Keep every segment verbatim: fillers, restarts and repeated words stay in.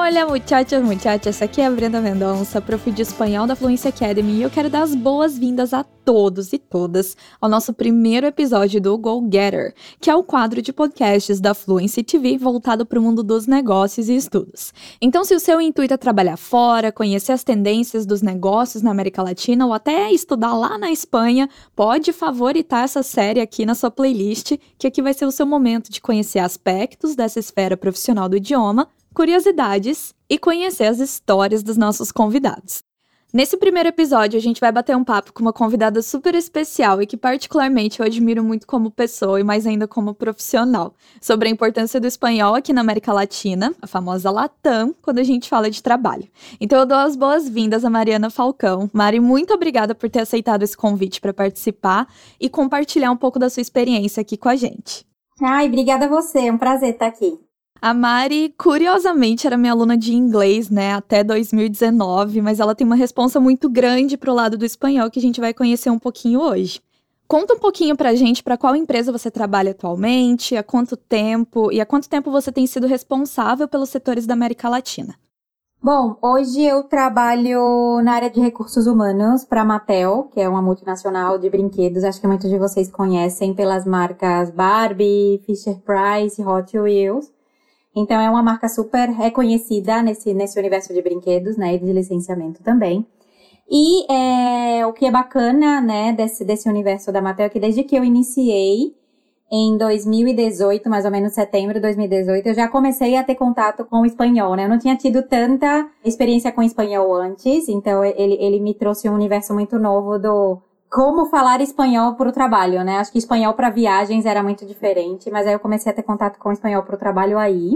Olá, muchachos, muchachas, aqui é a Brenda Mendonça, prof de espanhol da Fluency Academy, e eu quero dar as boas-vindas a todos e todas ao nosso primeiro episódio do Go Getter, que é o quadro de podcasts da Fluency T V voltado para o mundo dos negócios e estudos. Então, se o seu intuito é trabalhar fora, conhecer as tendências dos negócios na América Latina ou até estudar lá na Espanha, pode favoritar essa série aqui na sua playlist, que aqui vai ser o seu momento de conhecer aspectos dessa esfera profissional do idioma, curiosidades e conhecer as histórias dos nossos convidados. Nesse primeiro episódio, a gente vai bater um papo com uma convidada super especial e que particularmente eu admiro muito como pessoa e mais ainda como profissional, sobre a importância do espanhol aqui na América Latina, a famosa Latam, quando a gente fala de trabalho. Então eu dou as boas-vindas a Mariana Falcão. Mari, muito obrigada por ter aceitado esse convite para participar e compartilhar um pouco da sua experiência aqui com a gente. Ai, obrigada a você, é um prazer estar aqui. A Mari, curiosamente, era minha aluna de inglês, né, até dois mil e dezenove, mas ela tem uma responsa muito grande pro lado do espanhol que a gente vai conhecer um pouquinho hoje. Conta um pouquinho pra gente para qual empresa você trabalha atualmente, há quanto tempo e há quanto tempo você tem sido responsável pelos setores da América Latina. Bom, hoje eu trabalho na área de recursos humanos para a Mattel, que é uma multinacional de brinquedos. Acho que muitos de vocês conhecem pelas marcas Barbie, Fisher-Price, Hot Wheels. Então, é uma marca super reconhecida nesse, nesse universo de brinquedos, né, e de licenciamento também. E é, o que é bacana, né, desse, desse universo da Mattel é que desde que eu iniciei, em dois mil e dezoito, mais ou menos setembro de dois mil e dezoito, eu já comecei a ter contato com o espanhol, né? Eu não tinha tido tanta experiência com espanhol antes, então ele, ele me trouxe um universo muito novo do como falar espanhol para o trabalho, né? Acho que espanhol para viagens era muito diferente, mas aí eu comecei a ter contato com o espanhol para o trabalho aí.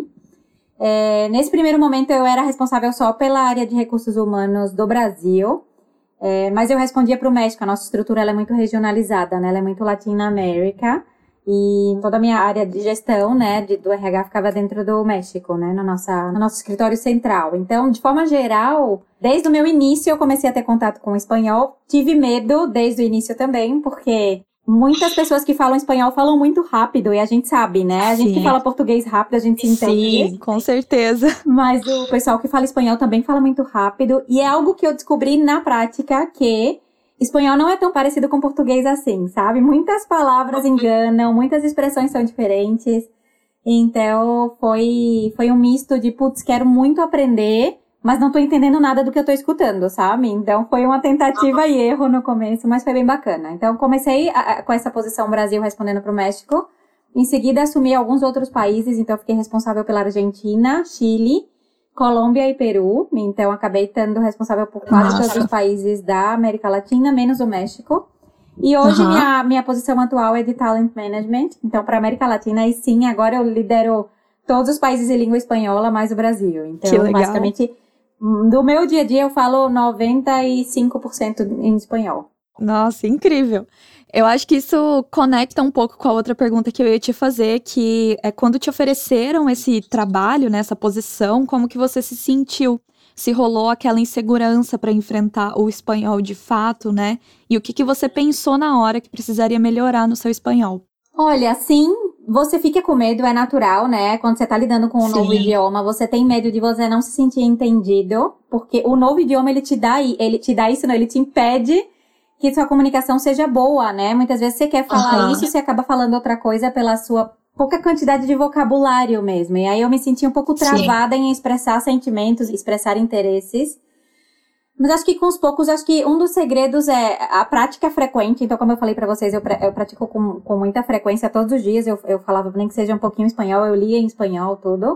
É, nesse primeiro momento eu era responsável só pela área de recursos humanos do Brasil, é, mas eu respondia para o México. A nossa estrutura ela é muito regionalizada, né? Ela é muito Latina América. E toda a minha área de gestão, né, de, do R H ficava dentro do México, né, no, nossa, no nosso escritório central. Então, de forma geral, desde o meu início eu comecei a ter contato com o espanhol. Tive medo desde o início também, porque muitas pessoas que falam espanhol falam muito rápido, e a gente sabe, né? A gente Sim. que fala português rápido, a gente se entende. Sim, com certeza. Mas o pessoal que fala espanhol também fala muito rápido, e é algo que eu descobri na prática que espanhol não é tão parecido com português assim, sabe? Muitas palavras enganam, muitas expressões são diferentes. Então, foi, foi um misto de, putz, quero muito aprender, mas não tô entendendo nada do que eu tô escutando, sabe? Então, foi uma tentativa e erro no começo, mas foi bem bacana. Então, comecei a, a, com essa posição Brasil respondendo pro México. Em seguida, assumi alguns outros países, então fiquei responsável pela Argentina, Chile, Colômbia e Peru, então acabei estando responsável por quase Nossa. todos os países da América Latina, menos o México. E hoje Uhum. minha, minha posição atual é de Talent Management, então para a América Latina, e sim, agora eu lidero todos os países de língua espanhola, mais o Brasil. Então, Que legal. basicamente, do meu dia a dia eu falo noventa e cinco por cento em espanhol. Nossa, incrível. Eu acho que isso conecta um pouco com a outra pergunta que eu ia te fazer, que é quando te ofereceram esse trabalho, né, essa posição, como que você se sentiu? Se rolou aquela insegurança para enfrentar o espanhol de fato, né? E o que, que você pensou na hora que precisaria melhorar no seu espanhol? Olha, sim, você fica com medo, é natural, né? Quando você tá lidando com um Sim. novo idioma, você tem medo de você não se sentir entendido, porque o novo idioma, ele te dá, ele te dá isso, não, ele te impede que sua comunicação seja boa, né? Muitas vezes você quer falar Uhum. isso e você acaba falando outra coisa pela sua pouca quantidade de vocabulário mesmo. E aí eu me senti um pouco travada Sim. em expressar sentimentos, expressar interesses. Mas acho que com os poucos, acho que um dos segredos é a prática frequente. Então, como eu falei pra vocês, eu, eu pratico com, com muita frequência todos os dias. Eu, eu falava nem que seja um pouquinho espanhol, eu lia em espanhol tudo.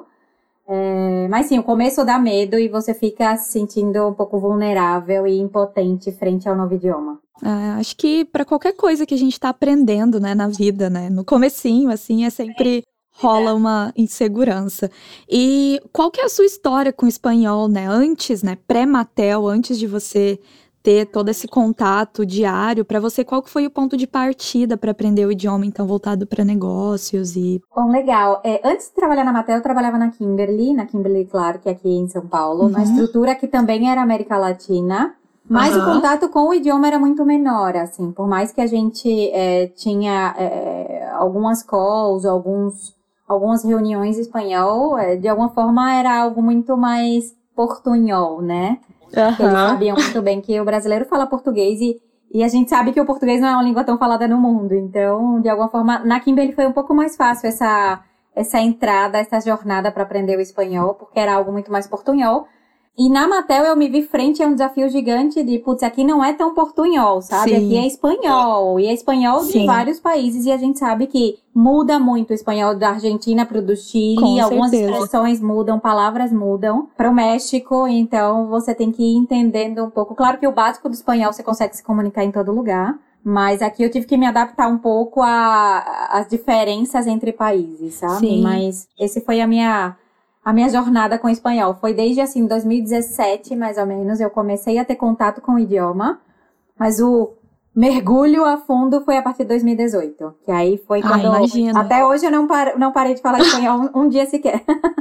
É, mas sim, o começo dá medo e você fica se sentindo um pouco vulnerável e impotente frente ao novo idioma. É, acho que para qualquer coisa que a gente tá aprendendo, né, na vida, né, no comecinho, assim, é sempre rola uma insegurança. E qual que é a sua história com o espanhol, né, antes, né, pré-Mattel, antes de você ter todo esse contato diário, para você, qual que foi o ponto de partida para aprender o idioma, então, voltado para negócios e... Bom, legal. É, antes de trabalhar na Mattel, eu trabalhava na Kimberly, na Kimberly Clark, aqui em São Paulo, Uhum. uma estrutura que também era América Latina. Mas uhum. o contato com o idioma era muito menor, assim, por mais que a gente é, tinha é, algumas calls, alguns, algumas reuniões em espanhol, de alguma forma era algo muito mais portunhol, né? Uhum. Eles sabiam muito bem que o brasileiro fala português e, e a gente sabe que o português não é uma língua tão falada no mundo. Então, de alguma forma, na Kimberly foi um pouco mais fácil essa, essa entrada, essa jornada para aprender o espanhol, porque era algo muito mais portunhol. E na Mattel eu me vi frente a um desafio gigante de, putz, aqui não é tão portunhol, sabe? Sim. Aqui é espanhol. E é espanhol Sim. de vários países. E a gente sabe que muda muito o espanhol da Argentina pro do Chile. Com Algumas certeza. expressões mudam, palavras mudam. Pro México, então você tem que ir entendendo um pouco. Claro que o básico do espanhol você consegue se comunicar em todo lugar. Mas aqui eu tive que me adaptar um pouco às diferenças entre países, sabe? Sim. Mas esse foi a minha... A minha jornada com o espanhol foi desde, assim, dois mil e dezessete, mais ou menos, eu comecei a ter contato com o idioma, mas o mergulho a fundo foi a partir de dois mil e dezoito, que aí foi quando... Ah, imagino. Até hoje eu não, par, não parei de falar espanhol um, um dia sequer.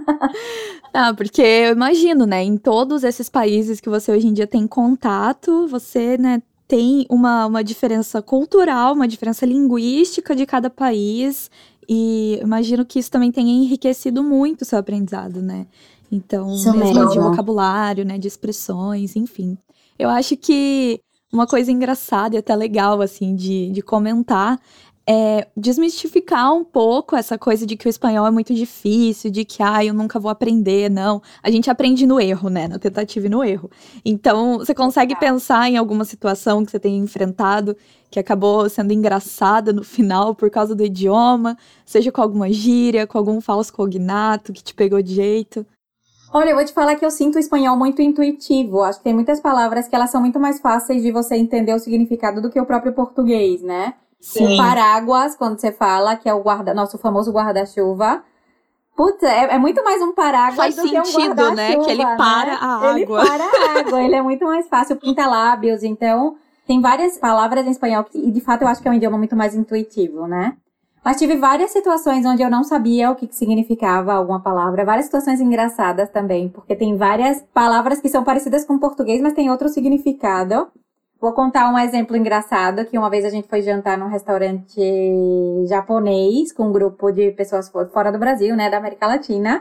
Ah, porque eu imagino, né, em todos esses países que você hoje em dia tem contato, você, né, tem uma, uma diferença cultural, uma diferença linguística de cada país. E imagino que isso também tenha enriquecido muito o seu aprendizado, né? Então, isso mesmo, mesmo de vocabulário, né? De expressões, enfim. Eu acho que uma coisa engraçada e até legal, assim, de, de comentar é desmistificar um pouco essa coisa de que o espanhol é muito difícil, de que, ah, eu nunca vou aprender, não. A gente aprende no erro, né? Na tentativa e no erro. Então, você consegue pensar em alguma situação que você tenha enfrentado que acabou sendo engraçada no final por causa do idioma, seja com alguma gíria, com algum falso cognato que te pegou de jeito? Olha, eu vou te falar que eu sinto o espanhol muito intuitivo. Acho que tem muitas palavras que elas são muito mais fáceis de você entender o significado do que o próprio português, né? Sim. O paráguas, quando você fala, que é o guarda, nosso famoso guarda-chuva. Putz, é, é muito mais um paráguas Faz do que um guarda-chuva. Faz sentido, né? Que ele para né? a água. Ele para a água, ele é muito mais fácil. Pinta-lábios, então... Tem várias palavras em espanhol que, e de fato, eu acho que é um idioma muito mais intuitivo, né? Mas tive várias situações onde eu não sabia o que, que significava alguma palavra. Várias situações engraçadas também, porque tem várias palavras que são parecidas com o português, mas tem outro significado. Vou contar um exemplo engraçado, que uma vez a gente foi jantar num restaurante japonês, com um grupo de pessoas fora do Brasil, né, da América Latina.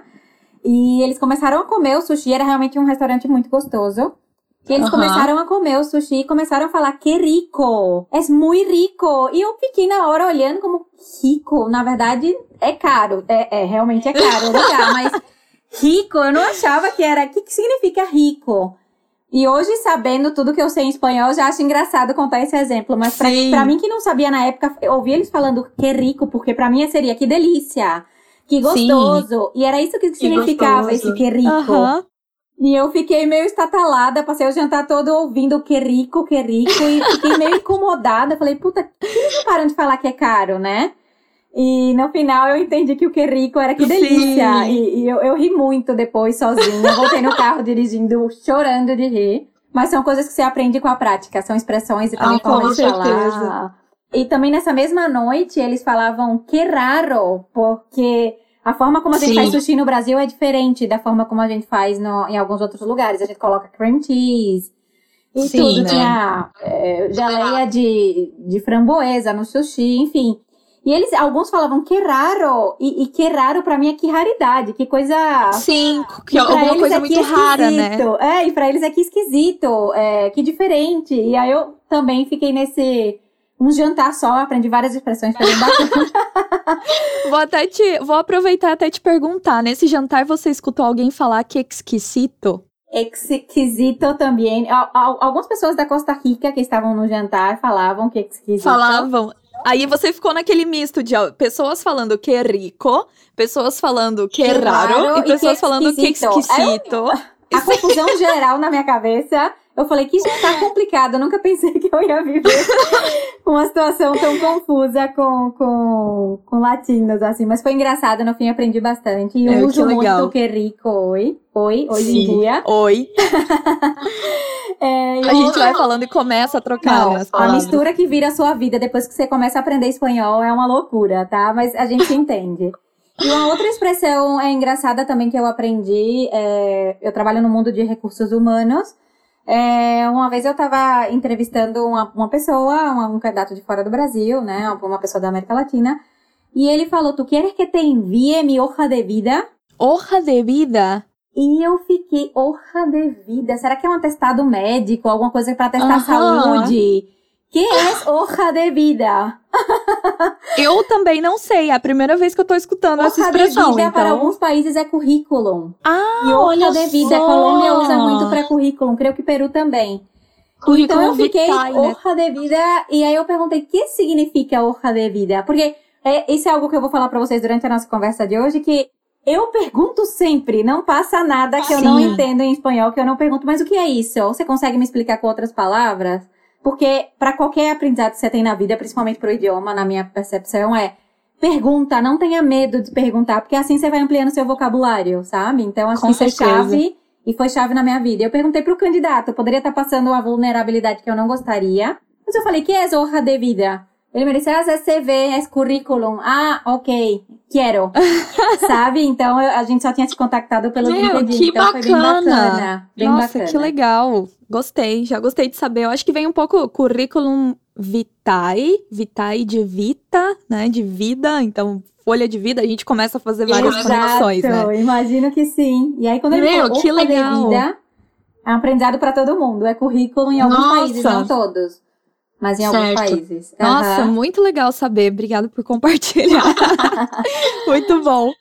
E eles começaram a comer o sushi, era realmente um restaurante muito gostoso. E eles uhum. começaram a comer o sushi e começaram a falar, que rico, é muito rico. E eu fiquei na hora olhando como, rico, na verdade, é caro. É, é realmente é caro o lugar, mas rico, eu não achava que era, o que, que significa rico? E hoje, sabendo tudo que eu sei em espanhol, eu já acho engraçado contar esse exemplo. Mas pra, pra mim que não sabia na época, eu ouvi eles falando que rico, porque pra mim seria que delícia, que gostoso. Sim. E era isso que, que significava gostoso. Esse que rico. Uhum. E eu fiquei meio estatalada, passei o jantar todo ouvindo que rico, que rico, e fiquei meio incomodada. Falei, puta, por que eles não param de falar que é caro, né? E no final eu entendi que o que rico era que delícia. E, e eu, eu ri muito depois, sozinha. Eu voltei no carro dirigindo, chorando de rir. Mas são coisas que você aprende com a prática, são expressões e também ah, formas de falar. E também nessa mesma noite eles falavam que raro, porque... A forma como a gente Sim. faz sushi no Brasil é diferente da forma como a gente faz no, em alguns outros lugares. A gente coloca cream cheese e Sim, tudo. Né? Tinha é, geleia de, de framboesa no sushi, enfim. E eles, alguns falavam que raro. E, e que raro pra mim é que raridade, que coisa... Sim, que alguma coisa é muito rara, né? É, e pra eles é que esquisito, é, que diferente. E aí eu também fiquei nesse... Um jantar só, aprendi várias expressões, foi bem bacana. Vou até te, vou aproveitar até te perguntar, nesse jantar você escutou alguém falar que exquisito? Exquisito também. Algumas pessoas da Costa Rica que estavam no jantar falavam que exquisito. Falavam. Aí você ficou naquele misto de ó, pessoas falando que é rico, pessoas falando que, que é raro, raro e pessoas e que falando que é exquisito. Eu, a confusão geral na minha cabeça... Eu falei que tá complicado, eu nunca pensei que eu ia viver uma situação tão confusa com, com, com latinos, assim. Mas foi engraçado, no fim aprendi bastante. E eu uso muito o que rico, oi. Oi, hoje Sim. em dia. Oi. é, a gente vai falando e começa a trocar Não, as palavras. A mistura que vira a sua vida depois que você começa a aprender espanhol é uma loucura, tá? Mas a gente se entende. E uma outra expressão é engraçada também que eu aprendi, é, eu trabalho no mundo de recursos humanos. É, uma vez eu tava entrevistando uma, uma pessoa, uma, um candidato de fora do Brasil, né, uma pessoa da América Latina, E ele falou, tu queres que te envie mi hoja de vida? Hoja de vida? E eu fiquei, hoja de vida, será que é um atestado médico, alguma coisa para testar Aham. saúde? Que é hoja de vida? Eu também não sei, é a primeira vez que eu tô escutando essa Hoja de expressão, vida então... para alguns países é currículum. Ah, E hoja olha de vida, só. a Colômbia usa muito para currículum, creio que Peru também. Currículo Então eu fiquei, vitae, né? hoja de vida, e aí eu perguntei, o que significa hoja de vida? Porque é, isso é algo que eu vou falar pra vocês durante a nossa conversa de hoje, que eu pergunto sempre, não passa nada que eu não Sim. entendo em espanhol, que eu não pergunto, mas o que é isso? Você consegue me explicar com outras palavras? Porque para qualquer aprendizado que você tem na vida, principalmente pro idioma, na minha percepção, é pergunta, não tenha medo de perguntar, porque assim você vai ampliando seu vocabulário, sabe? Então acho Com que isso é certeza. chave. E foi chave na minha vida. Eu perguntei pro candidato, eu poderia estar passando uma vulnerabilidade que eu não gostaria. Mas eu falei, que é hoja de vida? Ele me disse, ah, é C V, é currículum. Ah, ok, quero. Sabe? Então, eu, a gente só tinha se contactado pelo Meu, LinkedIn. que então, bacana. foi bem bacana. Bem Nossa, bacana. que legal. Gostei, já gostei de saber. Eu acho que vem um pouco currículum vitae, vitae de vita, né, de vida. Então, folha de vida, a gente começa a fazer várias Exato, conexões, né? imagino que sim. E aí, quando ele Meu, falou que hoja de legal. vida, é um aprendizado para todo mundo. É currículo em alguns Nossa. países, não todos. Mas em alguns Certo. países. Nossa, Aham. muito legal saber. Obrigada por compartilhar. Muito bom.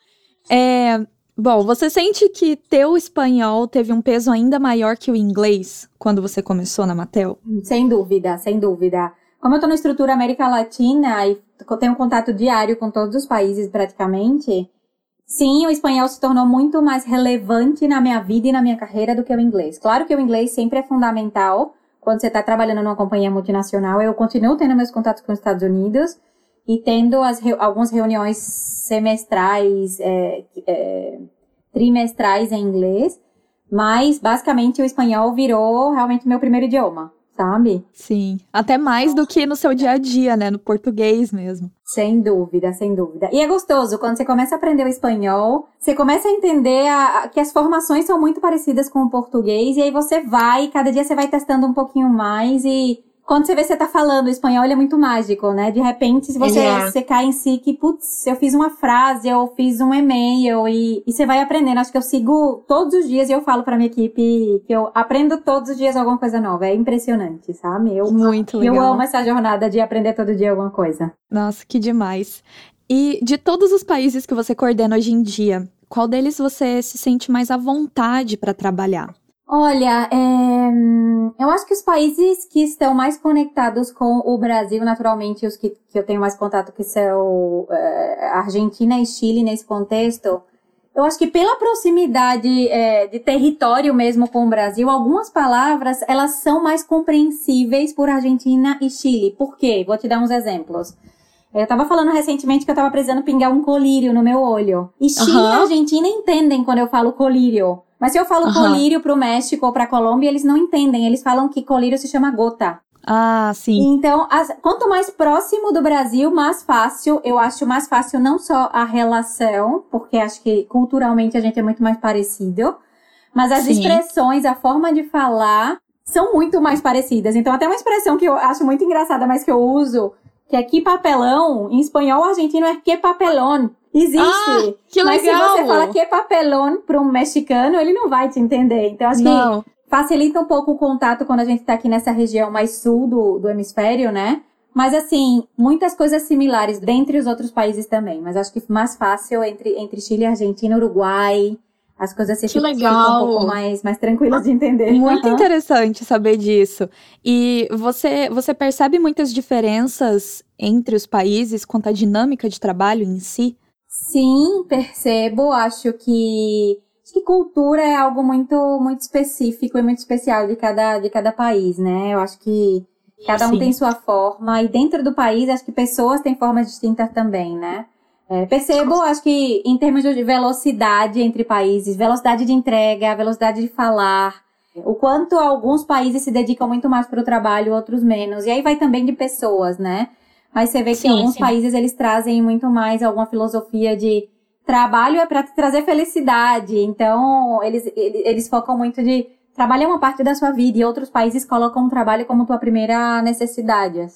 É, bom, você sente que teu espanhol teve um peso ainda maior que o inglês quando você começou na Matel? Sem dúvida, sem dúvida. Como eu tô na estrutura América Latina e tenho um contato diário com todos os países praticamente, sim, o espanhol se tornou muito mais relevante na minha vida e na minha carreira do que o inglês. Claro que o inglês sempre é fundamental quando você está trabalhando numa companhia multinacional. Eu continuo tendo meus contatos com os Estados Unidos e tendo as, algumas reuniões semestrais, é, é, trimestrais em inglês, mas basicamente o espanhol virou realmente meu primeiro idioma, sabe? Sim, até mais do que no seu dia a dia, né? No português mesmo. Sem dúvida, sem dúvida. E é gostoso, quando você começa a aprender o espanhol, você começa a entender a, a, que as formações são muito parecidas com o português, e aí você vai, cada dia você vai testando um pouquinho mais, e quando você vê que você tá falando o espanhol, ele é muito mágico, né? De repente, se você, É. você cai em si que, putz, eu fiz uma frase, eu fiz um e-mail, e, e você vai aprendendo. Acho que eu sigo todos os dias e eu falo pra minha equipe que eu aprendo todos os dias alguma coisa nova. É impressionante, sabe? Eu, Muito eu legal. amo essa jornada de aprender todo dia alguma coisa. Nossa, que demais. E de todos os países que você coordena hoje em dia, qual deles você se sente mais à vontade para trabalhar? Olha, é, eu acho que os países que estão mais conectados com o Brasil, naturalmente, os que, que eu tenho mais contato, que são é, Argentina e Chile nesse contexto, eu acho que pela proximidade é, de território mesmo com o Brasil, algumas palavras, elas são mais compreensíveis por Argentina e Chile. Por quê? Vou te dar uns exemplos. Eu tava falando recentemente que eu tava precisando pingar um colírio no meu olho. E Chile Aham. e Argentina entendem quando eu falo colírio. Mas se eu falo Aham. colírio pro México ou pra Colômbia, eles não entendem. Eles falam que colírio se chama gota. Ah, sim. Então, as, quanto mais próximo do Brasil, mais fácil. Eu acho mais fácil não só a relação, porque acho que culturalmente a gente é muito mais parecido, mas as Sim. expressões, a forma de falar, são muito mais parecidas. Então, até uma expressão que eu acho muito engraçada, mas que eu uso, que é que papelão, em espanhol argentino é que papelón. Existe. Ah, que mas legal. se você fala que papelón para um mexicano, ele não vai te entender. Então, acho Não. que facilita um pouco o contato quando a gente tá aqui nessa região mais sul do, do hemisfério, né? Mas, assim, muitas coisas similares dentre os outros países também. Mas acho que mais fácil entre, entre Chile, Argentina, Uruguai. As coisas se Que ficam legal. um pouco mais, mais tranquilas de entender. Muito Aham. interessante saber disso. E você, você percebe muitas diferenças entre os países quanto à dinâmica de trabalho em si? Sim, percebo. Acho que, acho que cultura é algo muito, muito específico e muito especial de cada, de cada país, né? Eu acho que cada um Sim. tem sua forma. E dentro do país, acho que pessoas têm formas distintas também, né? É, percebo, acho que em termos de velocidade entre países, velocidade de entrega, velocidade de falar, o quanto alguns países se dedicam muito mais para o trabalho, outros menos. E aí vai também de pessoas, né? Mas você vê que Sim, alguns sim. países, eles trazem muito mais alguma filosofia de trabalho é para te trazer felicidade. Então, eles, eles, eles focam muito de trabalho é uma parte da sua vida. E outros países colocam o trabalho como tua primeira necessidade, assim.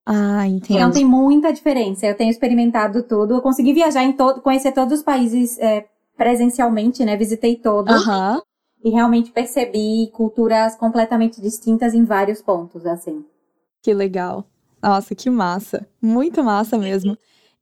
Ah, entendo. Então tem muita diferença. Eu tenho experimentado tudo. Eu consegui viajar em todo, conhecer todos os países é, presencialmente, né? Visitei todos. Aham. E realmente percebi culturas completamente distintas em vários pontos, assim. Que legal. Nossa, que massa. Muito massa mesmo.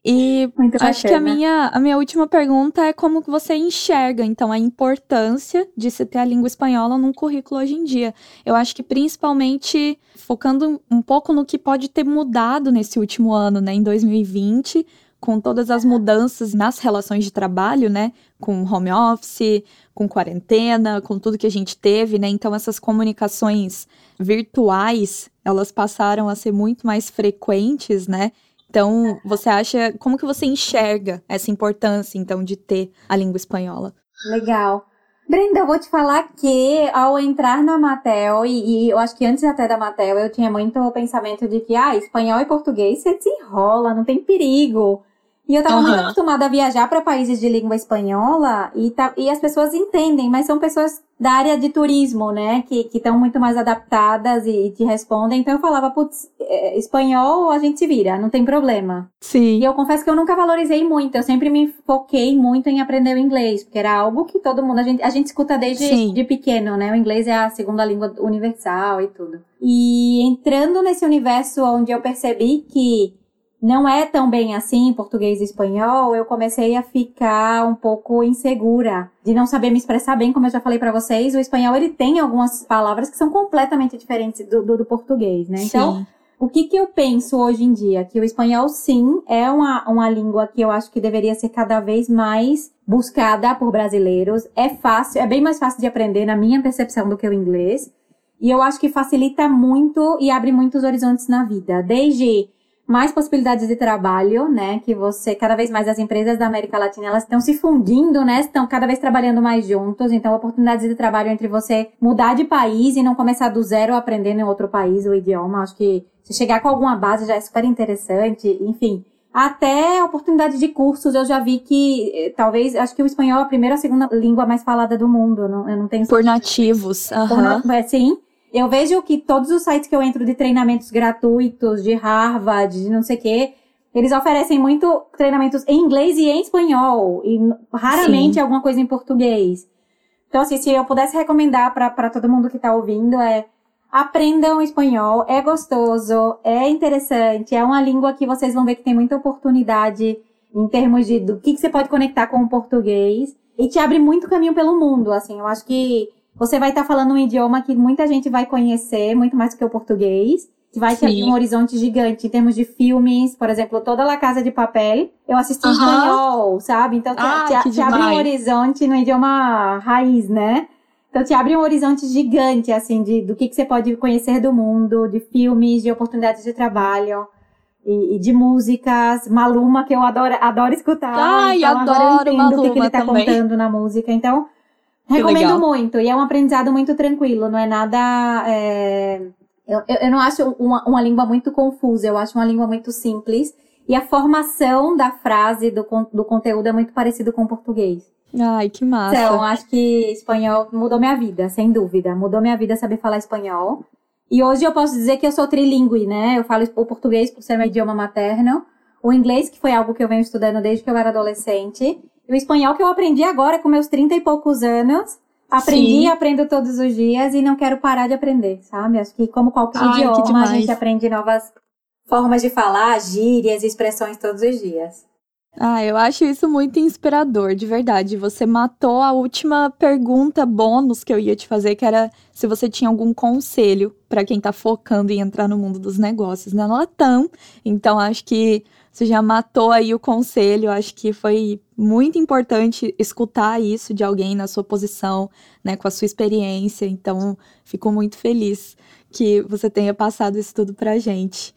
E Muito acho que a bacana. minha, a minha última pergunta é como que você enxerga, então, a importância de se ter a língua espanhola num currículo hoje em dia. Eu acho que principalmente focando um pouco no que pode ter mudado nesse último ano, né, em dois mil e vinte, com todas as mudanças nas relações de trabalho, né, com home office, com quarentena, com tudo que a gente teve, né, então essas comunicações virtuais, elas passaram a ser muito mais frequentes, né. Então, você acha, como que você enxerga essa importância, então, de ter a língua espanhola? Legal. Brenda, eu vou te falar que ao entrar na Matel, e, e eu acho que antes até da Matel, eu tinha muito o pensamento de que, ah, espanhol e português você desenrola, não tem perigo. E eu tava Aham. muito acostumada a viajar para países de língua espanhola e, tá, e as pessoas entendem, mas são pessoas da área de turismo, né, que estão muito mais adaptadas e, e te respondem. Então eu falava, putz, é, espanhol a gente se vira, não tem problema. Sim. E eu confesso que eu nunca valorizei muito, eu sempre me foquei muito em aprender o inglês, porque era algo que todo mundo, a gente, a gente escuta desde Sim. de pequeno, né, o inglês é a segunda língua universal e tudo. E entrando nesse universo onde eu percebi que não é tão bem assim, português e espanhol, eu comecei a ficar um pouco insegura de não saber me expressar bem, como eu já falei pra vocês. O espanhol, ele tem algumas palavras que são completamente diferentes do, do, do português, né? Então, Sim. o que que eu penso hoje em dia? Que o espanhol, sim, é uma, uma língua que eu acho que deveria ser cada vez mais buscada por brasileiros. É fácil, é bem mais fácil de aprender, na minha percepção, do que o inglês. E eu acho que facilita muito e abre muitos horizontes na vida. Desde mais possibilidades de trabalho, né, que você, cada vez mais as empresas da América Latina, elas estão se fundindo, né, estão cada vez trabalhando mais juntos, então oportunidades de trabalho entre você mudar de país e não começar do zero aprendendo em outro país o idioma, acho que se chegar com alguma base já é super interessante, enfim. Até oportunidade de cursos, eu já vi que, talvez, acho que o espanhol é a primeira ou a segunda língua mais falada do mundo, não, eu não tenho Por certeza. nativos. Por Aham. na- Sim. Eu vejo que todos os sites que eu entro de treinamentos gratuitos, de Harvard, de não sei o quê, eles oferecem muito treinamentos em inglês e em espanhol, e raramente Sim. alguma coisa em português. Então, assim, se eu pudesse recomendar para todo mundo que tá ouvindo, é aprendam espanhol, é gostoso, é interessante, é uma língua que vocês vão ver que tem muita oportunidade em termos de do que, que você pode conectar com o português, e te abre muito caminho pelo mundo, assim, eu acho que você vai estar falando um idioma que muita gente vai conhecer, muito mais do que o português. Que vai te abrir um horizonte gigante em termos de filmes. Por exemplo, toda La Casa de Papel, eu assisti em Aham. espanhol, sabe? Então, te, Ai, te, que te abre um demais. horizonte no idioma raiz, né? Então, te abre um horizonte gigante, assim, de, do que, que você pode conhecer do mundo, de filmes, de oportunidades de trabalho. E, e de músicas. Maluma, que eu adoro, adoro escutar. Ai, então, agora eu adoro entendo o que, que ele Maluma tá também. contando na música. Então, Que recomendo legal. muito, e é um aprendizado muito tranquilo, não é nada... É... Eu, eu não acho uma, uma língua muito confusa, eu acho uma língua muito simples, e a formação da frase, do, do conteúdo é muito parecido com o português. Ai, que massa. Então, acho que espanhol mudou minha vida, sem dúvida, mudou minha vida saber falar espanhol. E hoje eu posso dizer que eu sou trilingüe, né? Eu falo o português por ser meu idioma materno, o inglês, que foi algo que eu venho estudando desde que eu era adolescente, e o espanhol que eu aprendi agora com meus trinta e poucos anos. Aprendi e aprendo todos os dias e não quero parar de aprender, sabe? Acho que como qualquer Ai, que idioma, a demais. gente aprende novas formas de falar, gírias e expressões todos os dias. Ah, eu acho isso muito inspirador, de verdade. Você matou a última pergunta bônus que eu ia te fazer, que era se você tinha algum conselho para quem tá focando em entrar no mundo dos negócios na Latam. Então, acho que você já matou aí o conselho. Acho que foi muito importante escutar isso de alguém na sua posição, né, com a sua experiência. Então, fico muito feliz que você tenha passado isso tudo pra gente.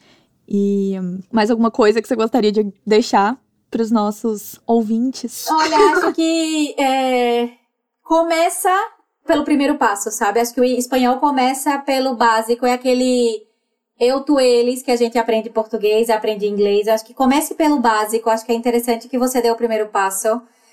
E hum, mais alguma coisa que você gostaria de deixar para os nossos ouvintes? Olha, acho que é, começa pelo primeiro passo, sabe? Acho que o espanhol começa pelo básico, é aquele eu, tu, eles, que a gente aprende português, aprende inglês. Acho que comece pelo básico, acho que é interessante que você dê o primeiro passo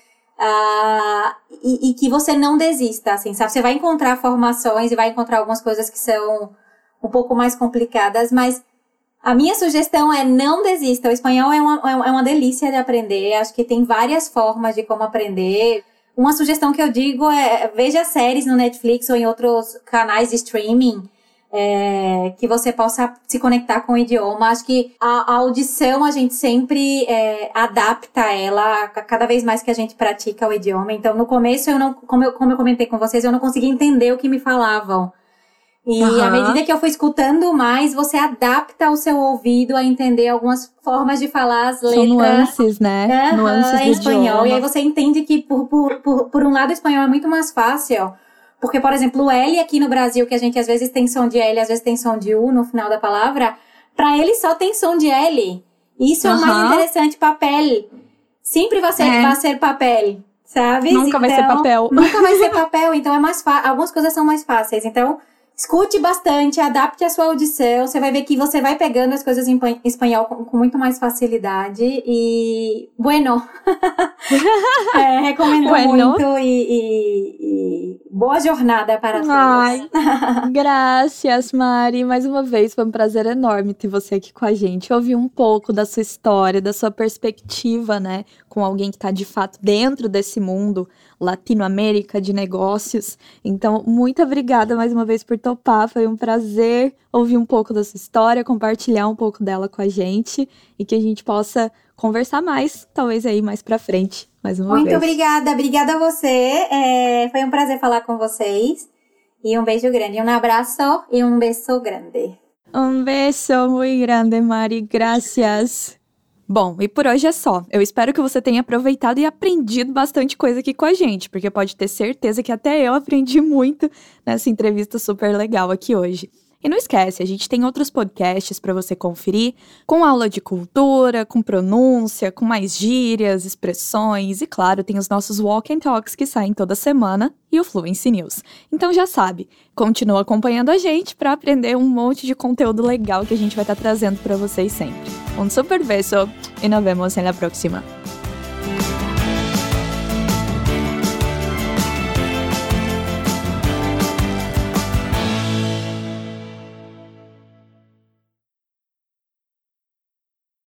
uh, e, e que você não desista, assim, sabe? Você vai encontrar formações e vai encontrar algumas coisas que são um pouco mais complicadas, mas A minha sugestão é não desista. O espanhol é uma, é uma delícia de aprender. Acho que tem várias formas de como aprender. Uma sugestão que eu digo é veja séries no Netflix ou em outros canais de streaming é, que você possa se conectar com o idioma. Acho que a, a audição a gente sempre é, adapta ela cada vez mais que a gente pratica o idioma. Então, no começo, eu não, como, eu, como eu comentei com vocês, eu não conseguia entender o que me falavam. E uhum. à medida que eu fui escutando mais, você adapta o seu ouvido a entender algumas formas de falar as letras. São nuances, né? Uhum, nuances em do espanhol. idioma. E aí você entende que, por, por, por, por um lado, o espanhol é muito mais fácil. Porque, por exemplo, o L aqui no Brasil, que a gente às vezes tem som de L, às vezes tem som de U no final da palavra, pra ele só tem som de L. Isso uhum. é o mais interessante, papel. Sempre vai ser, é. vai ser papel, sabe? Nunca então, vai ser papel. Nunca vai ser papel, então é mais fácil. Algumas coisas são mais fáceis, então... Escute bastante, adapte a sua audição, você vai ver que você vai pegando as coisas em espanhol com, com muito mais facilidade e... Bueno! é, recomendo bueno. muito e, e, e boa jornada para todos. Ai, graças, Mari. Mais uma vez, foi um prazer enorme ter você aqui com a gente. Ouvir um pouco da sua história, da sua perspectiva, né? Com alguém que está de fato dentro desse mundo Latinoamérica de negócios. Então, muito obrigada mais uma vez por topar. Foi um prazer ouvir um pouco da sua história, compartilhar um pouco dela com a gente e que a gente possa conversar mais, talvez aí mais pra frente, mais uma muito vez. Muito obrigada, obrigada a você. É, foi um prazer falar com vocês. E um beijo grande, um abraço e um beijo grande. Um beijo muito grande, Mari. Graças. Bom, e por hoje é só. Eu espero que você tenha aproveitado e aprendido bastante coisa aqui com a gente, porque pode ter certeza que até eu aprendi muito nessa entrevista super legal aqui hoje. E não esquece, a gente tem outros podcasts para você conferir, com aula de cultura, com pronúncia, com mais gírias, expressões e, claro, tem os nossos Walk and Talks que saem toda semana e o Fluency News. Então já sabe, continua acompanhando a gente para aprender um monte de conteúdo legal que a gente vai estar trazendo para vocês sempre. Um super beijo e nos vemos na próxima.